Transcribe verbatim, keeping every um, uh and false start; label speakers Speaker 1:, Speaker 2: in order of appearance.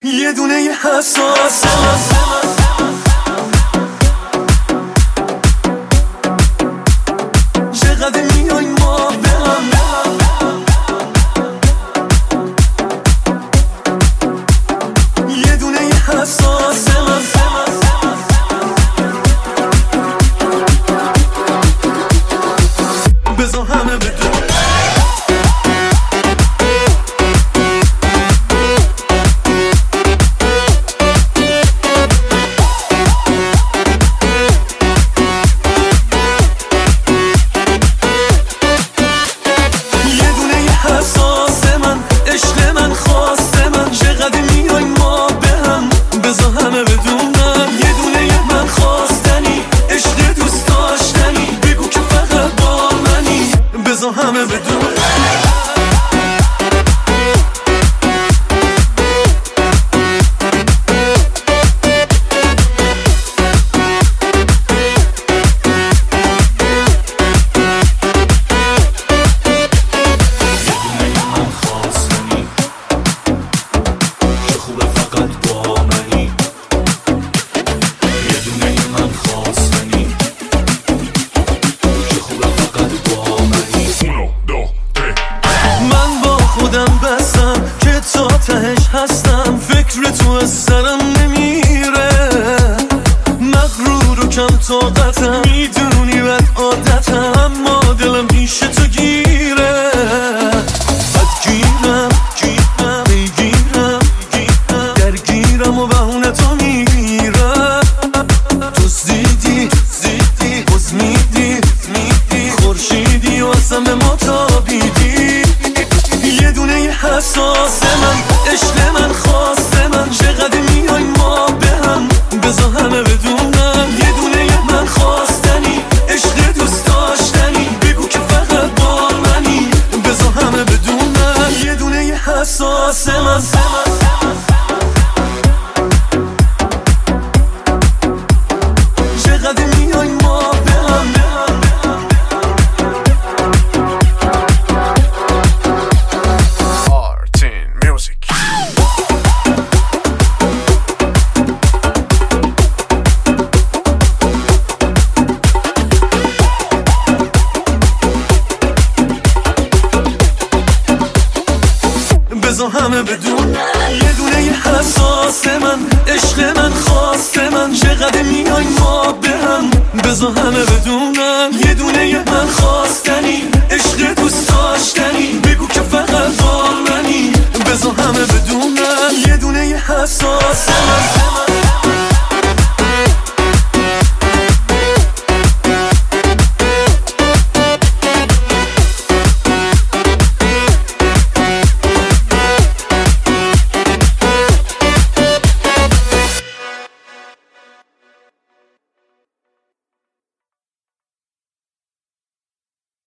Speaker 1: یه دونه یه حساس چقدر میای ما به هم یه دونه یه حساس بذار همه بدون همه بدون که تا تهش هستم فکر تو از سرم نمیره مغرور و کم طاقتم میدونی بد عادتم اما دلم پیش تو گیره بد گیرم گیرم بگیرم گیرم درگیرم و بهونه تو میگیرم تو زیدی زیدی بز میدی میدی خورشیدی و اصلا به ما تابیدی یه دونه یه حساس من عشق من خواست من چقدر میای ما به هم بذار همه بدونم یه دونه یه من خواستنی عشق دوست داشتنی بگو که فقط با منی بذار همه بدونم یه دونه یه حساس من چقدر میای ما به هم بذار همه بدون یه دونه یه حساس من عشق من خواست من چقدر میای ما به هم بذار همه بدونم یه دونه یه من خواستنی عشق دوست داشتنی بگو که فقط با منی بذار همه بدونم یه دونه یه حساس من